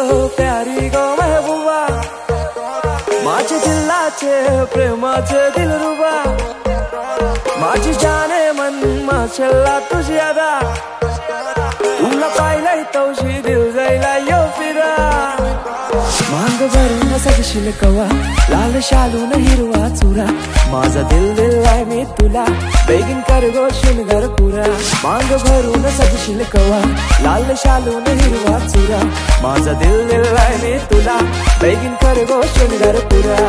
प्यारी गो महबूबा, माझे दिलाचे प्रेमाचे दिलरुबा, माझी जाने मन माशल्ला तुझी अदा, तुला पाहिलंय तवशी दिल जायला यो फिरा. मांग भरून सजशील कवा, लाल शालून हिरवा चुरा, माझा दिल दिलाय मी तुला, बेगीन कर गो शिणगार पुरा. मांग भरून सजशील कवा, लाल शालून हिरवा चुरा, माझा दिल दिलाय मी तुला, बेगीन कर गो शिणगार पुरा.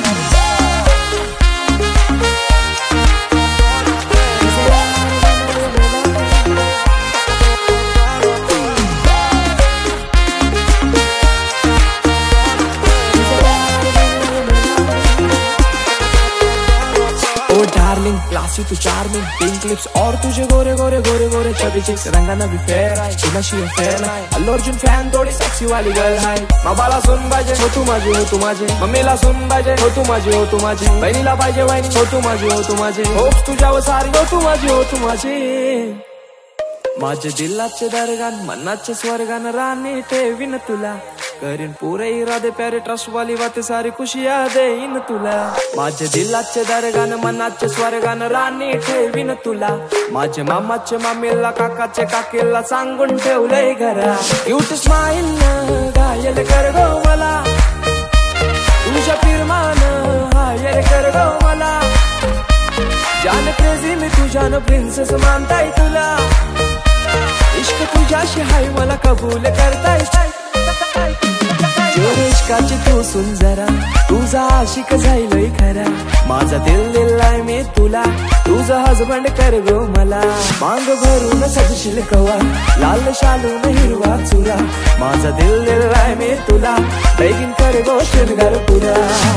डार्लिंग क्लासी तू चार्मिंग, पिंक लिप्स और तुझे गोरे गोरे गोरे गोरे चबी चिक्स, रंगाना भी फेयर आहे, तुझ्याशी फेयर नाही. अल्लू अर्जुन फॅन थोडी सेक्सी वाली गर्ल आहे. बाबाला सुन पाहिजे हो तू माझी, हो तू माझी. मम्मीला सुन पाहिजे हो तू माझी, हो तू माझी. बहिणीला पाहिजे वहिनी हो तू माझी, हो तू माझी. होप्स तुझ्यावर सारी हो तू माझी, हो तू माझी. माझे दिलाचे दरगान मनाचे स्वर्गान राणी ठेवीन तुला, करीन पुरे इरादे प्यारे ट्रस्ट वाली बातें सारी खुशियां देईन तुला. माझे दिलाचे दरगान मनाचे स्वर्गान राणी ठेवीन तुला, माझे मामाचे मामीला काकाचे काकीला सांगून ठेवलंय घरा. क्यूट स्माइल घायल कर गो मला, तुझ्या फिरमान हायर कर गो मला. जान क्रेझी मी तुझ्यानं प्रिन्सेस मानताय तुला, इश्क तुझ्याशी हाय मला कबूल करताय. इश्काची तू सुन जरा, तुझा आशिक जाईलय खरा. माझा दिल दिलाय मी तुला, तुझा हजबंड कर गो मला. मांग भरून सजशील कवा, लाल शालून हिरवा चुरा, माझा दिल दिलाय मी तुला, बेगीन कर गो शिणगार पुरा.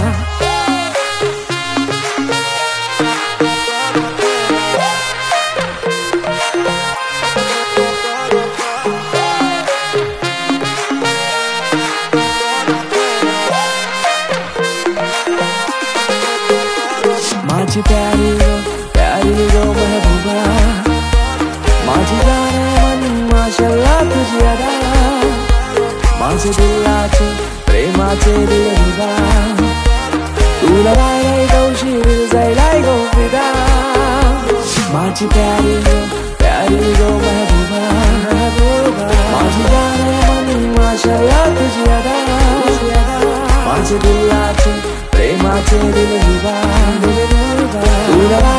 माझी प्यारी गो महबूबा, माझी जाने मन माशल्ला तुझी अदा, माझे दिलाचे प्रेमाचे दिलरुबा, तुला पाहिलंय तवशी दिल जायलाय गो फिदा. माझी प्यारी गो महबूबा, माझी जाने मन माशल्ला तुझी अदा, माझे दिलाचे प्रेमाचे दिलरुबा, तुला